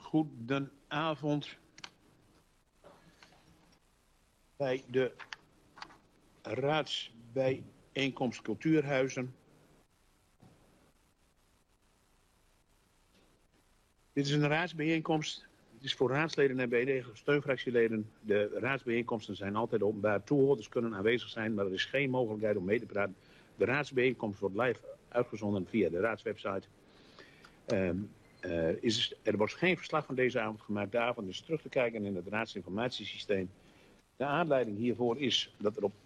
Goedenavond bij de raadsbijeenkomst Cultuurhuizen. Dit is een raadsbijeenkomst. Het is voor raadsleden en BD steunfractieleden. De raadsbijeenkomsten zijn altijd openbaar. Toehoorders kunnen aanwezig zijn, maar er is geen mogelijkheid om mee te praten. De raadsbijeenkomst wordt live uitgezonden via de raadswebsite. Er wordt geen verslag van deze avond gemaakt. De avond is terug te kijken in het raadsinformatiesysteem. De aanleiding hiervoor is dat er op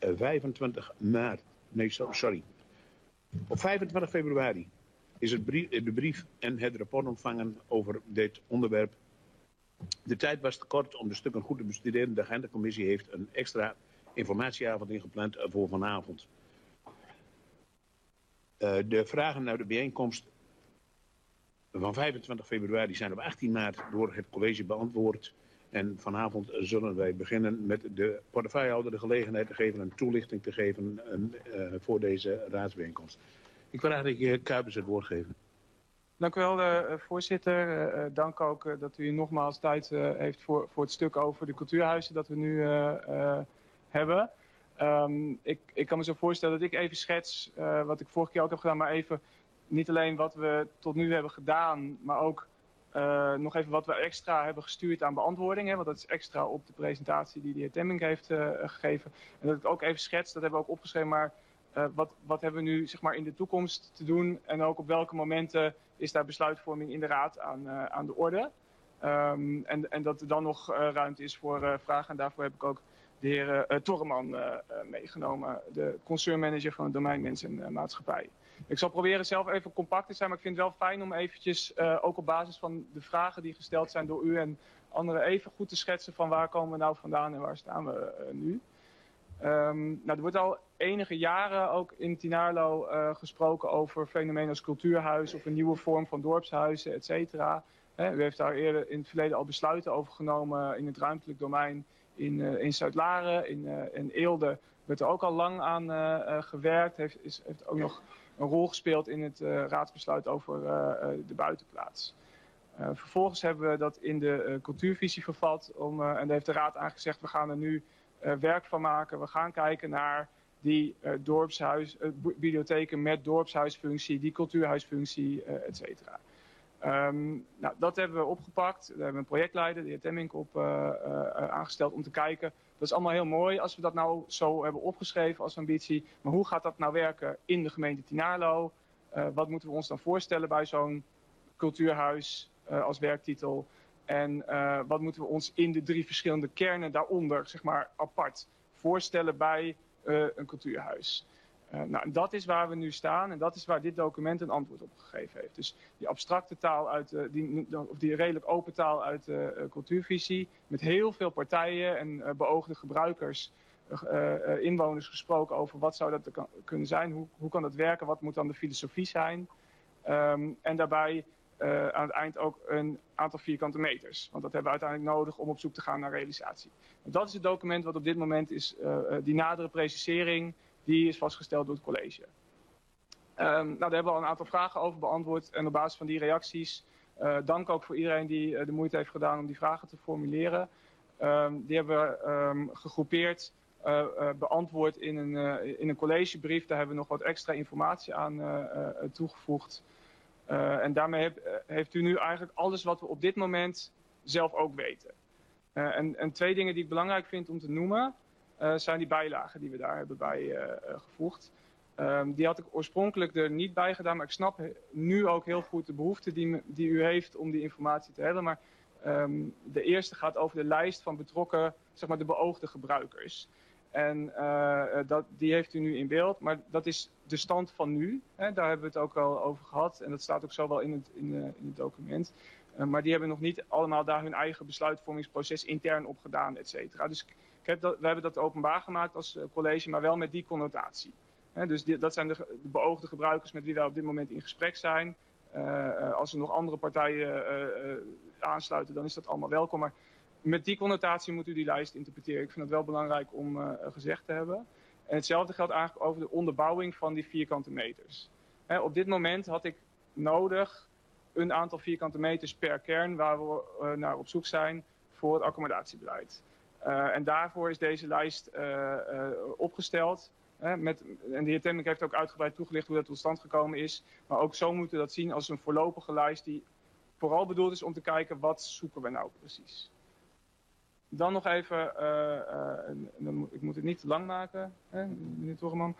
25 februari is de brief en het rapport ontvangen over dit onderwerp. De tijd was te kort om de stukken goed te bestuderen. De agendacommissie heeft een extra informatieavond ingepland voor vanavond. De vragen naar de bijeenkomst van 25 februari zijn op 18 maart door het college beantwoord. En vanavond zullen wij beginnen met de portefeuillehouder de gelegenheid te geven, een toelichting te geven voor deze raadsbijeenkomst. Ik wil eigenlijk Kuipers het woord geven. Dank u wel, voorzitter. Dank ook dat u nogmaals tijd heeft voor het stuk over de cultuurhuizen dat we nu hebben. Ik kan me zo voorstellen dat ik even schets wat ik vorige keer ook heb gedaan, maar even niet alleen wat we tot nu hebben gedaan, maar ook nog even wat we extra hebben gestuurd aan beantwoording. Want dat is extra op de presentatie die de heer Temmink heeft gegeven. En dat ik ook even schets, dat hebben we ook opgeschreven, maar wat hebben we nu zeg maar in de toekomst te doen en ook op welke momenten is daar besluitvorming in de raad aan de orde. En dat er dan nog ruimte is voor vragen. En daarvoor heb ik ook de heer Torreman meegenomen, de concernmanager van het domein Mens en Maatschappij. Ik zal proberen zelf even compact te zijn, maar ik vind het wel fijn om eventjes ook op basis van de vragen die gesteld zijn door u en anderen even goed te schetsen van waar komen we nou vandaan en waar staan we nu. Er wordt al enige jaren ook in Tinaarlo gesproken over fenomenen als cultuurhuis of een nieuwe vorm van dorpshuizen, et cetera. U heeft daar eerder in het verleden al besluiten over genomen in het ruimtelijk domein in Zuid-Laren, in Eelde werd er ook al lang aan gewerkt, heeft ook nog een rol gespeeld in het raadsbesluit over de buitenplaats. Vervolgens hebben we dat in de cultuurvisie vervat en daar heeft de raad aangezegd, we gaan er nu werk van maken. We gaan kijken naar die bibliotheken met dorpshuisfunctie, die cultuurhuisfunctie, et cetera. Dat hebben we opgepakt. Daar hebben we een projectleider, de heer Temmink, op aangesteld om te kijken. Dat is allemaal heel mooi als we dat nou zo hebben opgeschreven als ambitie. Maar hoe gaat dat nou werken in de gemeente Tinaarlo? Wat moeten we ons dan voorstellen bij zo'n cultuurhuis als werktitel? En wat moeten we ons in de 3 verschillende kernen daaronder, zeg maar, apart voorstellen bij een cultuurhuis? Dat is waar we nu staan en dat is waar dit document een antwoord op gegeven heeft. Dus die abstracte taal die redelijk open taal uit de cultuurvisie, met heel veel partijen en beoogde gebruikers, inwoners gesproken over wat zou dat kunnen zijn, hoe kan dat werken, wat moet dan de filosofie zijn. En daarbij aan het eind ook een aantal vierkante meters. Want dat hebben we uiteindelijk nodig om op zoek te gaan naar realisatie. Dat is het document wat op dit moment is, die nadere precisering, die is vastgesteld door het college. Daar hebben we al een aantal vragen over beantwoord. En op basis van die reacties, dank ook voor iedereen die de moeite heeft gedaan om die vragen te formuleren. Die hebben we gegroepeerd, beantwoord in een collegebrief. Daar hebben we nog wat extra informatie aan toegevoegd. En daarmee heeft u nu eigenlijk alles wat we op dit moment zelf ook weten. En 2 dingen die ik belangrijk vind om te noemen, zijn die bijlagen die we daar hebben bijgevoegd. Die had ik oorspronkelijk er niet bij gedaan, maar ik snap nu ook heel goed de behoefte die u heeft om die informatie te hebben. Maar de eerste gaat over de lijst van betrokken, zeg maar de beoogde gebruikers. En die heeft u nu in beeld, maar dat is de stand van nu. Daar hebben we het ook al over gehad en dat staat ook zo wel in het document. Maar die hebben nog niet allemaal daar hun eigen besluitvormingsproces intern op gedaan, et cetera. Dus we hebben dat openbaar gemaakt als college, maar wel met die connotatie. Dus dat zijn de beoogde gebruikers met wie wij op dit moment in gesprek zijn. Als er nog andere partijen aansluiten, dan is dat allemaal welkom. Maar met die connotatie moet u die lijst interpreteren. Ik vind het wel belangrijk om gezegd te hebben. En hetzelfde geldt eigenlijk over de onderbouwing van die vierkante meters. Op dit moment had ik nodig een aantal vierkante meters per kern waar we naar op zoek zijn voor het accommodatiebeleid. En daarvoor is deze lijst opgesteld. En de heer Temmink heeft ook uitgebreid toegelicht hoe dat tot stand gekomen is. Maar ook zo moeten we dat zien als een voorlopige lijst die vooral bedoeld is om te kijken wat zoeken we nou precies. Dan nog even, ik moet het niet te lang maken, meneer Torreman.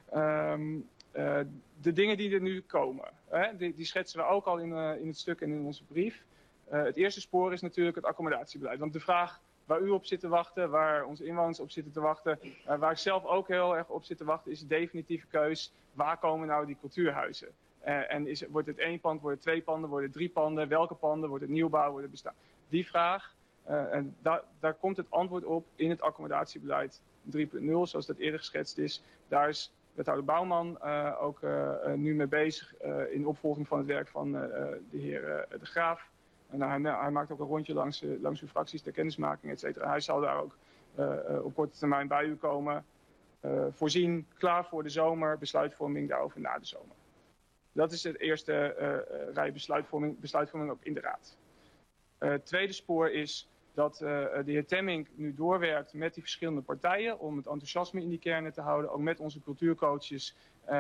De dingen die er nu komen, die schetsen we ook al in het stuk en in onze brief. Het eerste spoor is natuurlijk het accommodatiebeleid. Want de vraag waar u op zit te wachten, waar onze inwoners op zitten te wachten, waar ik zelf ook heel erg op zit te wachten, is de definitieve keus. Waar komen nou die cultuurhuizen? En wordt het 1 pand, wordt het 2 panden, wordt het 3 panden? Welke panden? Wordt het nieuwbouw, wordt het bestaan? Die vraag, en daar komt het antwoord op in het accommodatiebeleid 3.0, zoals dat eerder geschetst is. Daar is wethouder Bouwman ook nu mee bezig in opvolging van het werk van de heer De Graaf. En hij maakt ook een rondje langs uw fracties ter kennismaking, et cetera. Hij zal daar ook op korte termijn bij u komen. Voorzien, klaar voor de zomer, besluitvorming daarover na de zomer. Dat is het eerste rij besluitvorming ook in de raad. Het tweede spoor is dat de heer Temmink nu doorwerkt met die verschillende partijen om het enthousiasme in die kernen te houden. Ook met onze cultuurcoaches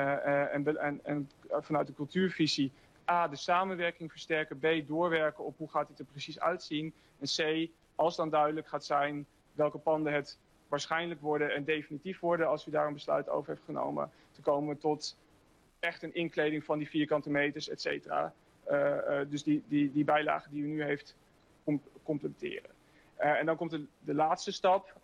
en vanuit de cultuurvisie A, de samenwerking versterken, B, doorwerken op hoe gaat het er precies uitzien. En C, als dan duidelijk gaat zijn welke panden het waarschijnlijk worden en definitief worden als u daar een besluit over heeft genomen, te komen tot echt een inkleding van die vierkante meters, et cetera. Dus die bijlagen die u nu heeft completeren. En dan komt de laatste stap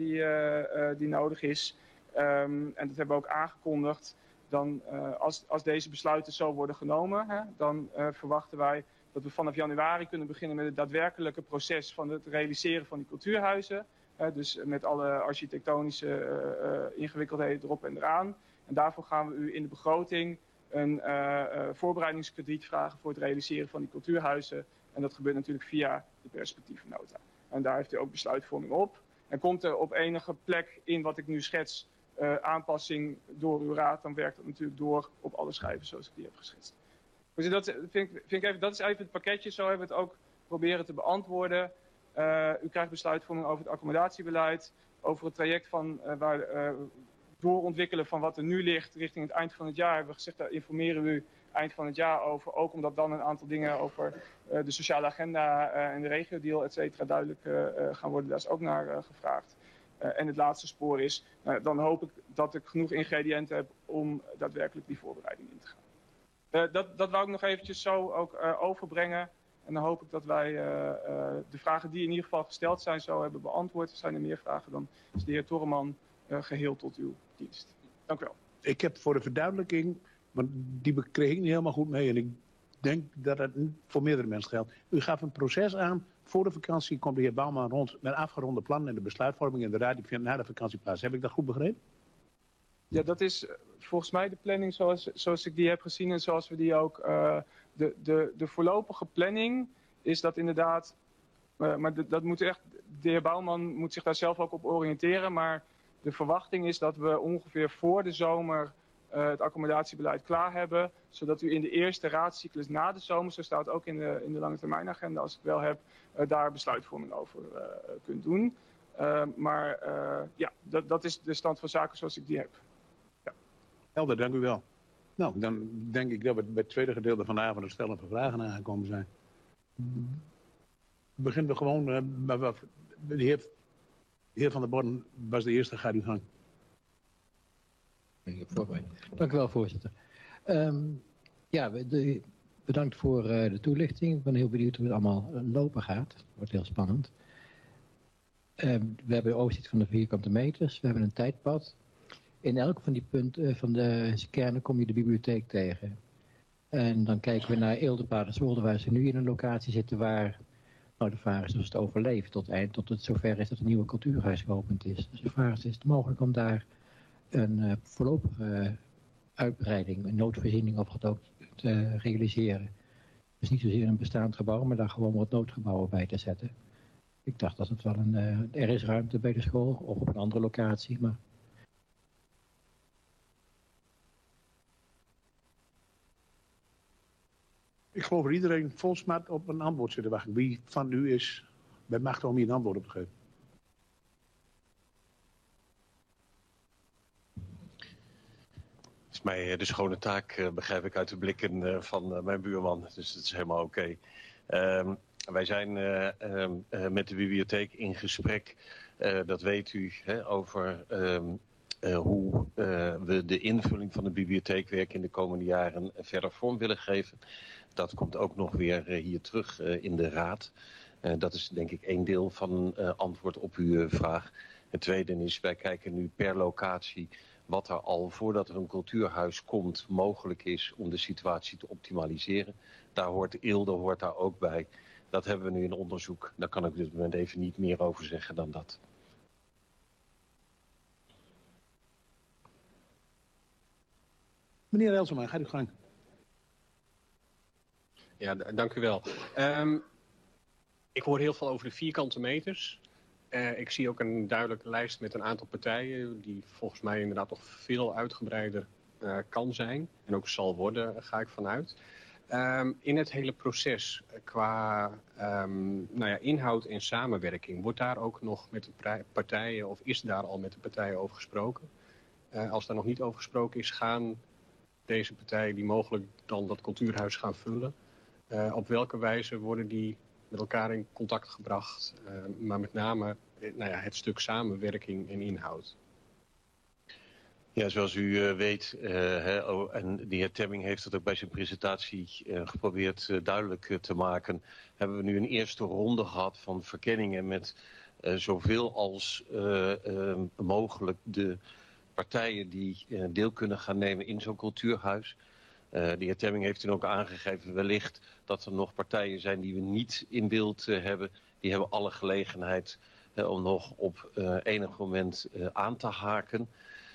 die nodig is. En dat hebben we ook aangekondigd. Dan, als deze besluiten zo worden genomen, dan verwachten wij dat we vanaf januari kunnen beginnen met het daadwerkelijke proces van het realiseren van die cultuurhuizen. Dus met alle architectonische ingewikkeldheden erop en eraan. En daarvoor gaan we u in de begroting een voorbereidingskrediet vragen voor het realiseren van die cultuurhuizen. En dat gebeurt natuurlijk via de perspectiefnota. En daar heeft u ook besluitvorming op. En komt er op enige plek in wat ik nu schets aanpassing door uw raad, dan werkt dat natuurlijk door op alle schijven zoals ik die heb geschetst. Dus dat is even het pakketje, zo hebben we het ook proberen te beantwoorden. U krijgt besluitvorming over het accommodatiebeleid, over het traject van doorontwikkelen van wat er nu ligt richting het eind van het jaar. Hebben we gezegd, daar informeren we u eind van het jaar over. Ook omdat dan een aantal dingen over de sociale agenda en de regio-deal, et cetera, duidelijk gaan worden. Daar is ook naar gevraagd. En het laatste spoor is, dan hoop ik dat ik genoeg ingrediënten heb om daadwerkelijk die voorbereiding in te gaan. Dat wou ik nog eventjes zo ook overbrengen. En dan hoop ik dat wij de vragen die in ieder geval gesteld zijn zo hebben beantwoord. Er zijn er meer vragen, dan is de heer Torreman geheel tot uw dienst. Dank u wel. Ik heb voor de verduidelijking, want die kreeg ik niet helemaal goed mee en ik denk dat het voor meerdere mensen geldt. U gaf een proces aan. Voor de vakantie komt de heer Bouwman rond met afgeronde plannen en de besluitvorming en de raad die vindt na de vakantie plaats. Heb ik dat goed begrepen? Ja, dat is volgens mij de planning zoals ik die heb gezien en zoals we die ook... De voorlopige planning is dat inderdaad... maar dat moet echt... De heer Bouwman moet zich daar zelf ook op oriënteren, maar de verwachting is dat we ongeveer voor de zomer het accommodatiebeleid klaar hebben, zodat u in de eerste raadscyclus na de zomer, zo staat ook in de lange termijnagenda als ik wel heb, daar besluitvorming over kunt doen. Ja, dat is de stand van zaken zoals ik die heb. Ja. Helder, dank u wel. Nou, dan denk ik dat we bij het tweede gedeelte van de avond het stellen van vragen aangekomen zijn. Beginnen we gewoon, de heer Van der Borden was de eerste, gaat u gang. Dank u wel, voorzitter. Bedankt voor de toelichting. Ik ben heel benieuwd hoe het allemaal lopen gaat. Het wordt heel spannend. We hebben de overzicht van de vierkante meters. We hebben een tijdpad. In elk van die punten van de kernen kom je de bibliotheek tegen. En dan kijken we naar Eelde-Paterswolde, waar ze nu in een locatie zitten waar de vraag is of het overleeft tot het zover is dat een nieuwe cultuurhuis geopend is. Dus de vraag is het mogelijk om daar een voorlopige uitbreiding, een noodvoorziening of wat ook te realiseren. Dus niet zozeer een bestaand gebouw, maar daar gewoon wat noodgebouwen bij te zetten. Ik dacht dat het wel er is ruimte bij de school of op een andere locatie, maar... geloof dat iedereen vol smart op een antwoord zit te wachten. Wie van u is bij macht om hier een antwoord op te geven? Het is mij de schone taak, begrijp ik uit de blikken van mijn buurman. Dus dat is helemaal oké. Wij zijn met de bibliotheek in gesprek, dat weet u, over hoe we de invulling van de bibliotheekwerk in de komende jaren verder vorm willen geven. Dat komt ook nog weer hier terug in de raad. Dat is denk ik één deel van een antwoord op uw vraag. Het tweede is, wij kijken nu per locatie wat er al voordat er een cultuurhuis komt mogelijk is om de situatie te optimaliseren. Daar hoort Eelde daar ook bij. Dat hebben we nu in onderzoek. Daar kan ik op dit moment even niet meer over zeggen dan dat. Meneer Elseman, gaat u gang. Ja, dank u wel. Ik hoor heel veel over de vierkante meters. Ik zie ook een duidelijke lijst met een aantal partijen die volgens mij inderdaad nog veel uitgebreider kan zijn. En ook zal worden, ga ik vanuit. In het hele proces qua inhoud en samenwerking, wordt daar ook nog met de partijen of is daar al met de partijen over gesproken? Als daar nog niet over gesproken is, gaan deze partijen die mogelijk dan dat cultuurhuis gaan vullen, op welke wijze worden die met elkaar in contact gebracht, maar met name het stuk samenwerking en inhoud? Ja, zoals u weet, en de heer Temming heeft het ook bij zijn presentatie geprobeerd duidelijk te maken, hebben we nu een eerste ronde gehad van verkenningen met zoveel als mogelijk de partijen die deel kunnen gaan nemen in zo'n cultuurhuis. De heer Temming heeft toen ook aangegeven wellicht dat er nog partijen zijn die we niet in beeld hebben. Die hebben alle gelegenheid om nog op enig moment aan te haken.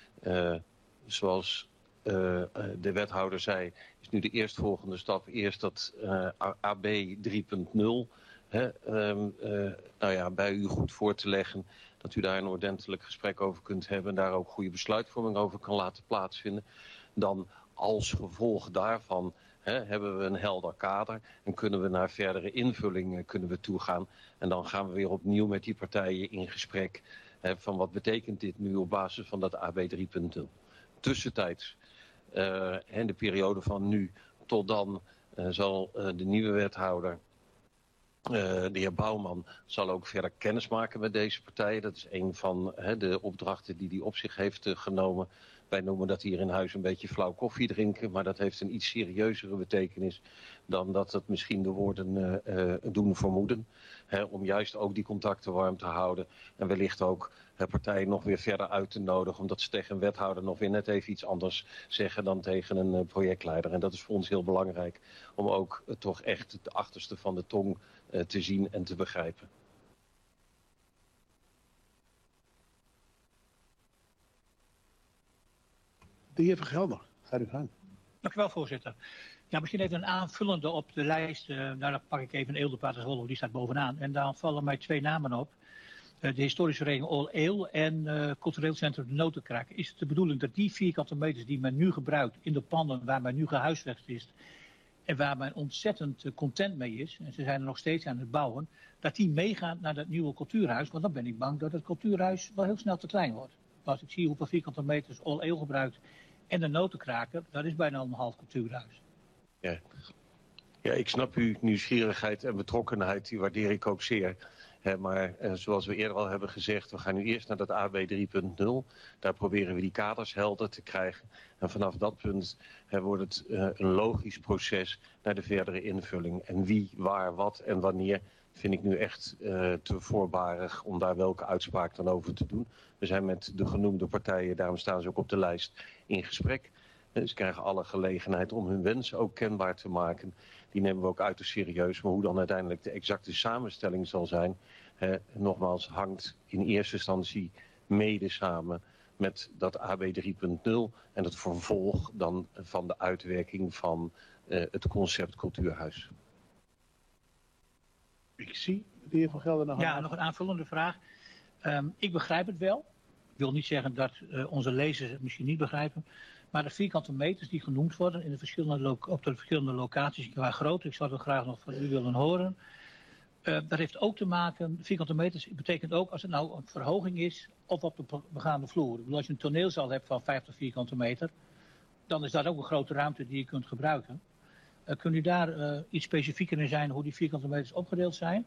Zoals de wethouder zei, is nu de eerstvolgende stap eerst dat AB 3.0 bij u goed voor te leggen. Dat u daar een ordentelijk gesprek over kunt hebben en daar ook goede besluitvorming over kan laten plaatsvinden. Dan als gevolg daarvan hebben we een helder kader en kunnen we naar verdere invulling toegaan. En dan gaan we weer opnieuw met die partijen in gesprek van wat betekent dit nu op basis van dat AB 3.0. Tussentijds, in de periode van nu tot dan, zal de nieuwe wethouder, de heer Bouwman, zal ook verder kennis maken met deze partijen. Dat is een van de opdrachten die hij op zich heeft genomen. Wij noemen dat hier in huis een beetje flauw koffie drinken, maar dat heeft een iets serieuzere betekenis dan dat het misschien de woorden doen vermoeden. Om juist ook die contacten warm te houden en wellicht ook partijen nog weer verder uit te nodigen, omdat ze tegen een wethouder nog weer net even iets anders zeggen dan tegen een projectleider. En dat is voor ons heel belangrijk om ook toch echt het achterste van de tong te zien en te begrijpen. De heer Vergelder, gaat u gang. Dank u wel, voorzitter. Ja, misschien even een aanvullende op de lijst. Daar pak ik even Eelde Paterswolle, die staat bovenaan. En daar vallen mij twee namen op. De historische vereniging All Eel en cultureel centrum De Notenkraak. Is het de bedoeling dat die vierkante meters die men nu gebruikt in de panden waar men nu gehuisvest is en waar men ontzettend content mee is, en ze zijn er nog steeds aan het bouwen, dat die meegaan naar dat nieuwe cultuurhuis? Want dan ben ik bang dat het cultuurhuis wel heel snel te klein wordt. Als ik zie hoeveel vierkante meters All Eel gebruikt en de Notenkraker, dat is bijna een half cultuurhuis. Ja, ik snap uw nieuwsgierigheid en betrokkenheid, die waardeer ik ook zeer. Maar zoals we eerder al hebben gezegd, we gaan nu eerst naar dat AB 3.0. Daar proberen we die kaders helder te krijgen. En vanaf dat punt wordt het een logisch proces naar de verdere invulling. En wie, waar, wat en wanneer vind ik nu echt te voorbarig om daar welke uitspraak dan over te doen. We zijn met de genoemde partijen, daarom staan ze ook op de lijst, in gesprek. Ze krijgen alle gelegenheid om hun wensen ook kenbaar te maken. Die nemen we ook uiterst serieus. Maar hoe dan uiteindelijk de exacte samenstelling zal zijn, nogmaals, hangt in eerste instantie mede samen met dat AB 3.0 en het vervolg dan van de uitwerking van het concept cultuurhuis. Ik zie de heer Van Gelder nog. Ja, nog een aanvullende vraag. Ik begrijp het wel. Ik wil niet zeggen dat onze lezers het misschien niet begrijpen. Maar de vierkante meters die genoemd worden in de op de verschillende locaties qua grootte, ik zou dat graag nog van u willen horen. Dat heeft ook te maken, vierkante meters betekent ook als het nou een verhoging is of op de begaande vloer. Ik bedoel, als je een toneelzaal hebt van 50 vierkante meter, dan is dat ook een grote ruimte die je kunt gebruiken. Kunt u daar iets specifieker in zijn hoe die vierkante meters opgedeeld zijn?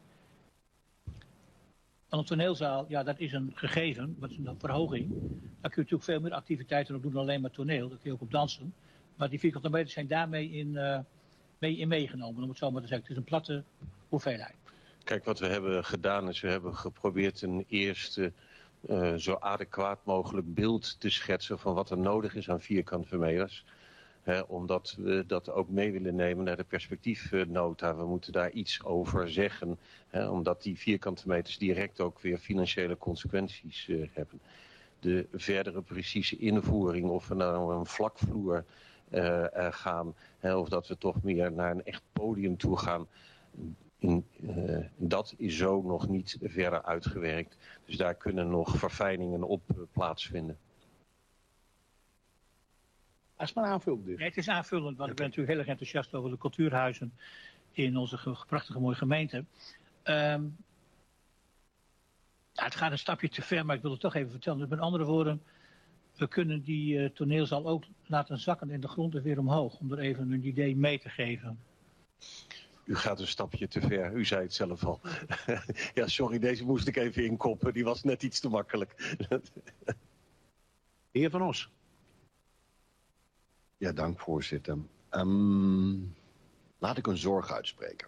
Want een toneelzaal, ja, dat is een gegeven, dat is een verhoging. Daar kun je natuurlijk veel meer activiteiten op doen dan alleen maar toneel. Daar kun je ook op dansen. Maar die vierkante meters zijn daarmee in meegenomen, om het zo maar te zeggen. Het is een platte hoeveelheid. Kijk, wat we hebben gedaan is, we hebben geprobeerd een eerste zo adequaat mogelijk beeld te schetsen van wat er nodig is aan vierkante meters. Omdat we dat ook mee willen nemen naar de perspectiefnota. We moeten daar iets over zeggen. Omdat die vierkante meters direct ook weer financiële consequenties hebben. De verdere precieze invoering, of we nou een vlakvloer gaan, of dat we toch meer naar een echt podium toe gaan. Dat is zo nog niet verder uitgewerkt. Dus daar kunnen nog verfijningen op plaatsvinden. Als het maar aanvult dus. Nee, het is aanvullend, want ik ben natuurlijk heel erg enthousiast over de cultuurhuizen in onze prachtige mooie gemeente. Het gaat een stapje te ver, maar ik wil het toch even vertellen. Dus met andere woorden, we kunnen die toneelzaal ook laten zakken in de grond en weer omhoog. Om er even een idee mee te geven. U gaat een stapje te ver, u zei het zelf al. Ja, sorry, deze moest ik even inkoppen. Die was net iets te makkelijk. Heer Van Os. Ja, dank voorzitter. Laat ik een zorg uitspreken.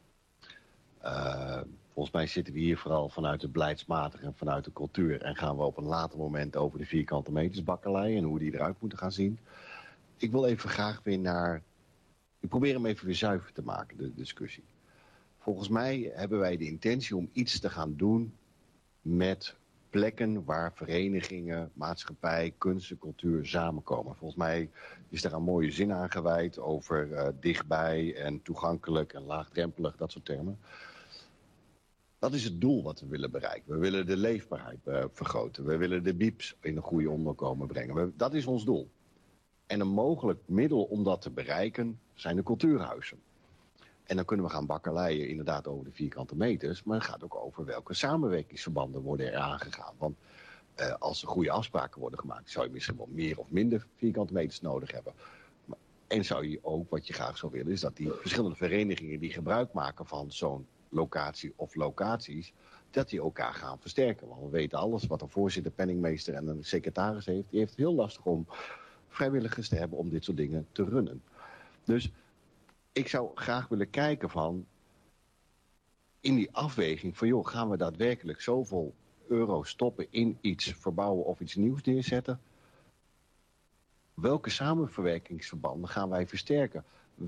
Volgens mij zitten we hier vooral vanuit het beleidsmatig en vanuit de cultuur. En gaan we op een later moment over de vierkante meters bakkelei en hoe die eruit moeten gaan zien. Ik wil even graag weer naar... Ik probeer hem even weer zuiver te maken, de discussie. Volgens mij hebben wij de intentie om iets te gaan doen met plekken waar verenigingen, maatschappij, kunst en cultuur samenkomen. Volgens mij is daar een mooie zin aan gewijd over dichtbij en toegankelijk en laagdrempelig, dat soort termen. Dat is het doel wat we willen bereiken. We willen de leefbaarheid vergroten. We willen de bieps in een goede onderkomen brengen. Dat is ons doel. En een mogelijk middel om dat te bereiken zijn de cultuurhuizen. En dan kunnen we gaan bakkeleien inderdaad over de vierkante meters. Maar het gaat ook over welke samenwerkingsverbanden worden er aangegaan. Want als er goede afspraken worden gemaakt, zou je misschien wel meer of minder vierkante meters nodig hebben. En zou je ook, wat je graag zou willen, is dat die verschillende verenigingen die gebruik maken van zo'n locatie of locaties, dat die elkaar gaan versterken. Want we weten alles wat een voorzitter, penningmeester en een secretaris heeft. Die heeft het heel lastig om vrijwilligers te hebben om dit soort dingen te runnen. Dus ik zou graag willen kijken van in die afweging van joh, gaan we daadwerkelijk zoveel euro stoppen in iets verbouwen of iets nieuws neerzetten? Welke samenwerkingsverbanden gaan wij versterken?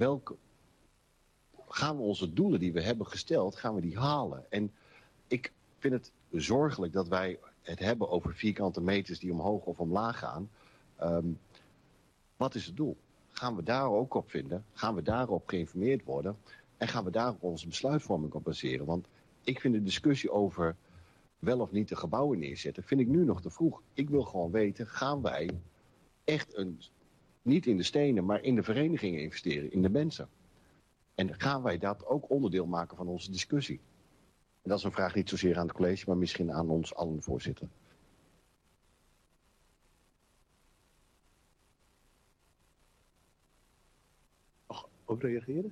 Gaan we onze doelen die we hebben gesteld, gaan we die halen? En ik vind het zorgelijk dat wij het hebben over vierkante meters die omhoog of omlaag gaan. Wat is het doel? Gaan we daar ook op vinden? Gaan we daarop geïnformeerd worden? En gaan we daar onze besluitvorming op baseren? Want ik vind de discussie over wel of niet de gebouwen neerzetten, vind ik nu nog te vroeg. Ik wil gewoon weten, gaan wij echt niet in de stenen, maar in de verenigingen investeren, in de mensen? En gaan wij dat ook onderdeel maken van onze discussie? En dat is een vraag niet zozeer aan het college, maar misschien aan ons allen, voorzitter. Op reageren?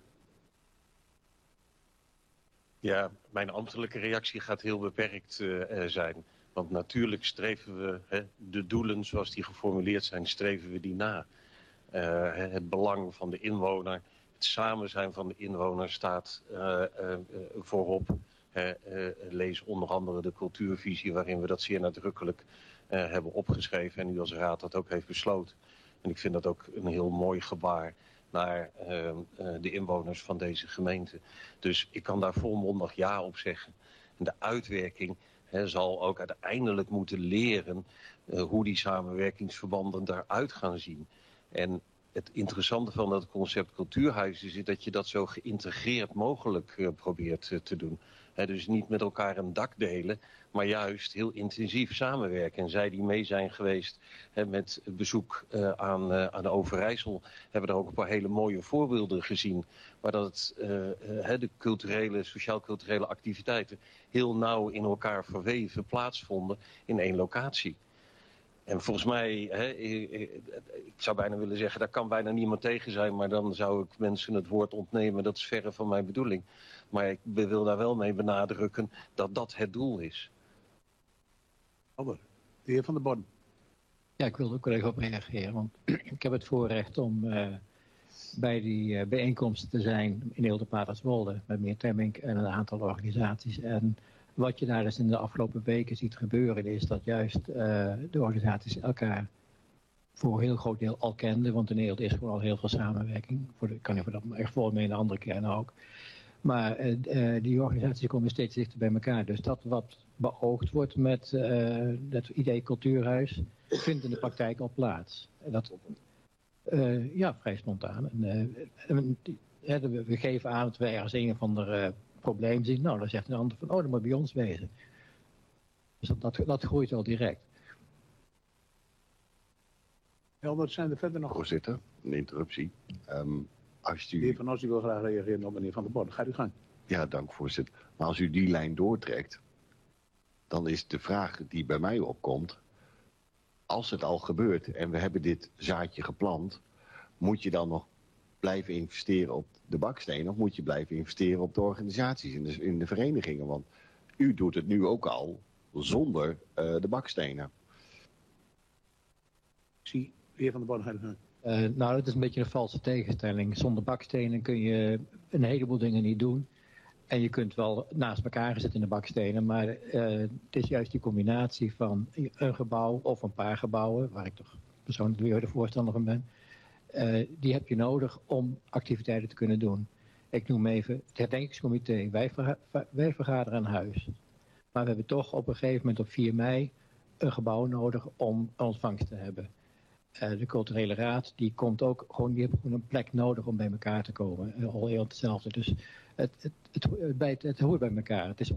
Ja, mijn ambtelijke reactie gaat heel beperkt zijn. Want natuurlijk streven we de doelen zoals die geformuleerd zijn, streven we die na. Het belang van de inwoner, het samen zijn van de inwoner staat voorop. Lees onder andere de cultuurvisie waarin we dat zeer nadrukkelijk hebben opgeschreven. En u als raad dat ook heeft besloten. En ik vind dat ook een heel mooi gebaar naar de inwoners van deze gemeente. Dus ik kan daar volmondig ja op zeggen. En de uitwerking zal ook uiteindelijk moeten leren hoe die samenwerkingsverbanden daaruit gaan zien. En het interessante van dat concept cultuurhuis is dat je dat zo geïntegreerd mogelijk probeert te doen. Dus niet met elkaar een dak delen, maar juist heel intensief samenwerken. En zij die mee zijn geweest met het bezoek aan de Overijssel, hebben daar ook een paar hele mooie voorbeelden gezien. Waar dat de culturele, sociaal-culturele activiteiten heel nauw in elkaar verweven plaatsvonden in één locatie. En volgens mij, ik zou bijna willen zeggen, daar kan bijna niemand tegen zijn, maar dan zou ik mensen het woord ontnemen. Dat is verre van mijn bedoeling. Maar ik wil daar wel mee benadrukken dat dat het doel is. De heer Van der Borden. Ja, ik wilde ook wel even op reageren, want ik heb het voorrecht om bij die bijeenkomsten te zijn in heel de Paterswolde met meneer Temmink en een aantal organisaties. En wat je daar dus in de afgelopen weken ziet gebeuren is dat juist de organisaties elkaar voor een heel groot deel al kenden, want in Nederland is gewoon al heel veel samenwerking. Ik kan even dat echt voor mee in de andere kern ook. Maar die organisaties komen steeds dichter bij elkaar. Dus dat wat beoogd wordt met het idee cultuurhuis, vindt in de praktijk al plaats. En dat, vrij spontaan. We geven aan dat we ergens een of ander probleem zien. Nou, dan zegt een ander van, dat moet bij ons wezen. Dus dat groeit al direct. Helder, zijn er verder nog... Voorzitter, een interruptie. De heer Van Os wil graag reageren op meneer Van der Borden. Gaat u gang. Ja, dank voorzitter. Maar als u die lijn doortrekt, dan is de vraag die bij mij opkomt, als het al gebeurt en we hebben dit zaadje geplant, moet je dan nog blijven investeren op de baksteen of moet je blijven investeren op de organisaties, in de verenigingen? Want u doet het nu ook al zonder de bakstenen. Ik zie de heer Van der Borden gaat u gang. Nou, dat is een beetje een valse tegenstelling. Zonder bakstenen kun je een heleboel dingen niet doen. En je kunt wel naast elkaar zitten in de bakstenen, maar het is juist die combinatie van een gebouw of een paar gebouwen, waar ik toch persoonlijk weer de voorstander van ben, die heb je nodig om activiteiten te kunnen doen. Ik noem even het herdenkingscomité. Wij vergaderen aan huis. Maar we hebben toch op een gegeven moment op 4 mei een gebouw nodig om ontvangst te hebben. De culturele raad, die heeft gewoon een plek nodig om bij elkaar te komen. Al heel hetzelfde. Dus het hoort bij elkaar. Het is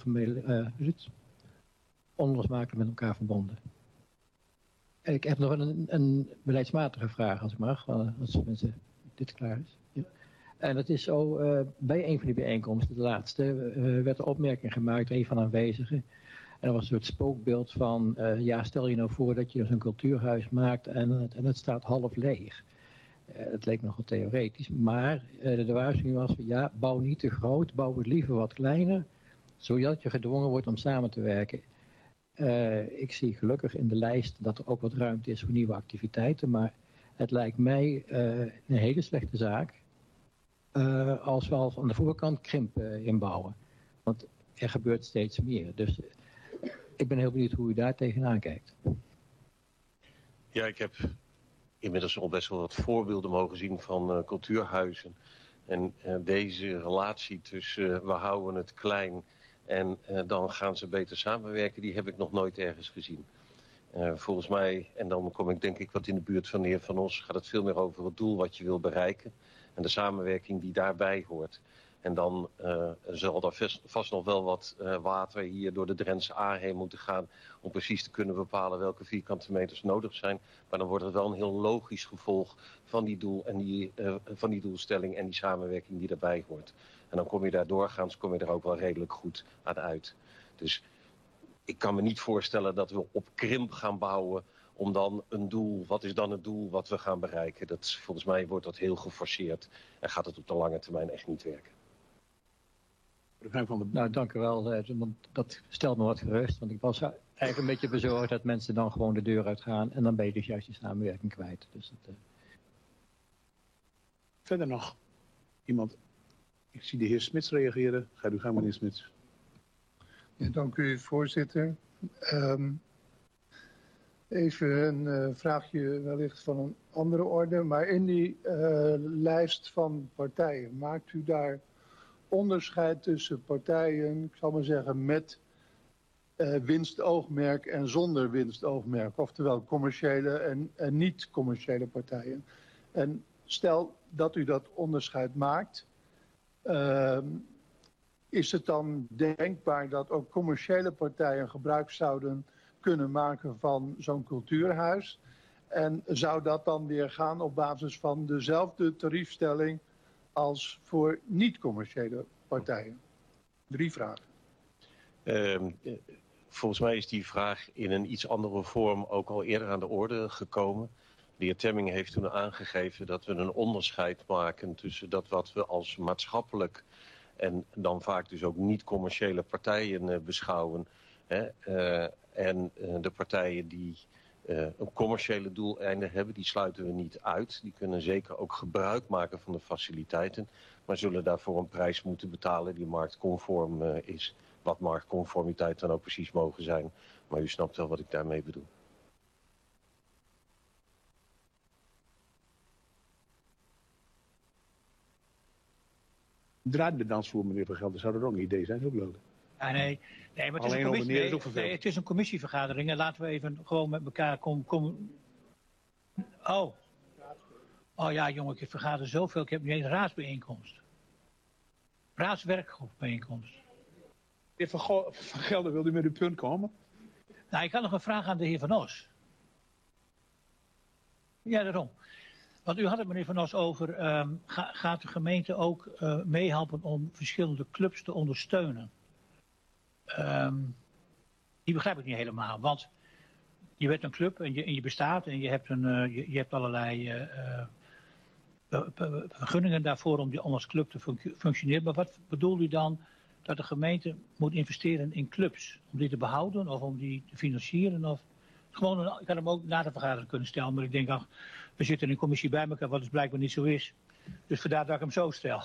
onlosmakelijk met elkaar verbonden. En ik heb nog een beleidsmatige vraag, als ik mag. Als mensen dit klaar is. Ja. En dat is zo, bij een van die bijeenkomsten, de laatste, werd de opmerking gemaakt door een van de aanwezigen. En er was een soort spookbeeld van, stel je nou voor dat je zo'n cultuurhuis maakt en het staat half leeg. Het leek nogal theoretisch, maar de waarschuwing was van, bouw niet te groot, bouw het liever wat kleiner, zodat je gedwongen wordt om samen te werken. Ik zie gelukkig in de lijst dat er ook wat ruimte is voor nieuwe activiteiten, maar het lijkt mij een hele slechte zaak als we al aan de voorkant krimp inbouwen. Want er gebeurt steeds meer, dus ik ben heel benieuwd hoe u daar tegenaan kijkt. Ja, ik heb inmiddels al best wel wat voorbeelden mogen zien van cultuurhuizen. En deze relatie tussen we houden het klein en dan gaan ze beter samenwerken, die heb ik nog nooit ergens gezien. Volgens mij, en dan kom ik denk ik wat in de buurt van de heer Van Os, gaat het veel meer over het doel wat je wil bereiken en de samenwerking die daarbij hoort. En dan zal er vast nog wel wat water hier door de Drentse A heen moeten gaan om precies te kunnen bepalen welke vierkante meters nodig zijn. Maar dan wordt het wel een heel logisch gevolg van die doel en van die doelstelling en die samenwerking die daarbij hoort. En dan kom je daar doorgaans er ook wel redelijk goed aan uit. Dus ik kan me niet voorstellen dat we op krimp gaan bouwen om dan een doel, wat is dan het doel wat we gaan bereiken? Volgens mij wordt dat heel geforceerd en gaat het op de lange termijn echt niet werken. Nou, dank u wel. Want dat stelt me wat gerust. Want ik was eigenlijk een beetje bezorgd dat mensen dan gewoon de deur uitgaan. En dan ben je dus juist die samenwerking kwijt. Dus Verder nog iemand? Ik zie de heer Smits reageren. Gaat u gang, meneer Smits. Ja, dank u, voorzitter. Even een vraagje wellicht van een andere orde. Maar in die lijst van partijen, maakt u daar onderscheid tussen partijen, ik zal maar zeggen, met winstoogmerk en zonder winstoogmerk? Oftewel commerciële en niet-commerciële partijen. En stel dat u dat onderscheid maakt, is het dan denkbaar dat ook commerciële partijen gebruik zouden kunnen maken van zo'n cultuurhuis? En zou dat dan weer gaan op basis van dezelfde tariefstelling als voor niet-commerciële partijen? 3 vragen. Volgens mij is die vraag in een iets andere vorm ook al eerder aan de orde gekomen. De heer Temming heeft toen aangegeven dat we een onderscheid maken tussen dat wat we als maatschappelijk en dan vaak dus ook niet-commerciële partijen beschouwen. En de partijen die een commerciële doeleinde hebben, die sluiten we niet uit. Die kunnen zeker ook gebruik maken van de faciliteiten, maar zullen daarvoor een prijs moeten betalen die marktconform is. Wat marktconformiteit dan ook precies mogen zijn. Maar u snapt wel wat ik daarmee bedoel. Draai de dansvloer, meneer Van Gelder, zou dat ook een idee zijn? Dat is ook leuk. Ja, nee, maar het is, Alleen over neer is ook vervelend. het is een commissievergadering en laten we even gewoon met elkaar Oh ja, jongen, ik vergader zoveel. Ik heb nu eens raadsbijeenkomst. Raadswerkgroepbijeenkomst. Meneer Van Gelder, wilt u met uw punt komen? Nou, ik had nog een vraag aan de heer Van Os. Ja, daarom. Want u had het, meneer Van Os, over gaat de gemeente ook meehelpen om verschillende clubs te ondersteunen? Die begrijp ik niet helemaal, want je bent een club en je bestaat en je hebt allerlei vergunningen daarvoor om als club te functioneren. Maar wat bedoelt u dan dat de gemeente moet investeren in clubs? Om die te behouden of om die te financieren? Of gewoon ik had hem ook na de vergadering kunnen stellen, maar ik denk, ach, we zitten in een commissie bij elkaar, wat dus blijkbaar niet zo is. Dus vandaar dat ik hem zo stel.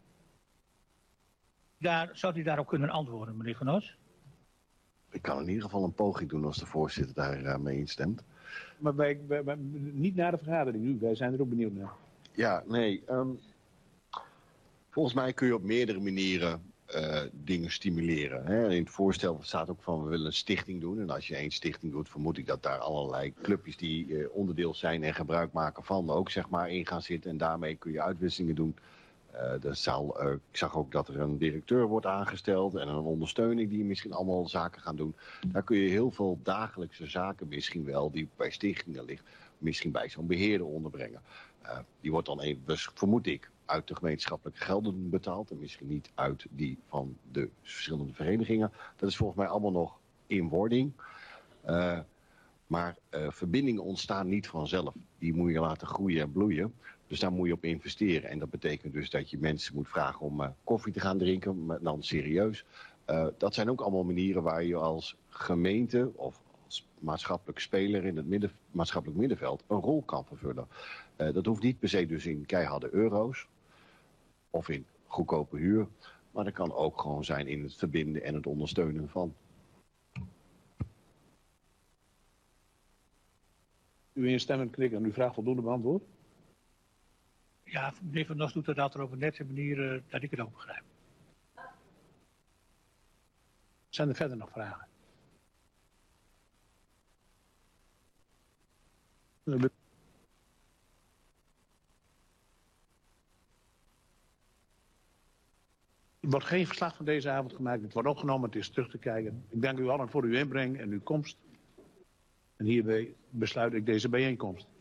Zou u daarop kunnen antwoorden, meneer Van Os? Ik kan in ieder geval een poging doen als de voorzitter daar mee instemt. Maar wij, niet na de vergadering nu, wij zijn er ook benieuwd naar. Ja, nee. Volgens mij kun je op meerdere manieren dingen stimuleren. Hè? In het voorstel staat ook van we willen een stichting doen. En als je één stichting doet, vermoed ik dat daar allerlei clubjes die onderdeel zijn en gebruik maken van ook zeg maar in gaan zitten. En daarmee kun je uitwisselingen doen. Ik zag ook dat er een directeur wordt aangesteld en een ondersteuning die misschien allemaal zaken gaan doen. Daar kun je heel veel dagelijkse zaken misschien wel, die bij stichtingen liggen, misschien bij zo'n beheerder onderbrengen. Die wordt dan even, dus vermoed ik, uit de gemeenschappelijke gelden betaald en misschien niet uit die van de verschillende verenigingen. Dat is volgens mij allemaal nog in wording. Maar verbindingen ontstaan niet vanzelf. Die moet je laten groeien en bloeien. Dus daar moet je op investeren. En dat betekent dus dat je mensen moet vragen om koffie te gaan drinken, maar dan serieus. Dat zijn ook allemaal manieren waar je als gemeente of als maatschappelijk speler in het maatschappelijk middenveld een rol kan vervullen. Dat hoeft niet per se dus in keiharde euro's of in goedkope huur. Maar dat kan ook gewoon zijn in het verbinden en het ondersteunen van. U instemmend knikken en uw vraag voldoende beantwoord? Ja, meneer Van Os doet dat er op een nette manier dat ik het ook begrijp. Zijn er verder nog vragen? Er wordt geen verslag van deze avond gemaakt. Het wordt opgenomen, het is terug te kijken. Ik dank u allen voor uw inbreng en uw komst. En hierbij besluit ik deze bijeenkomst.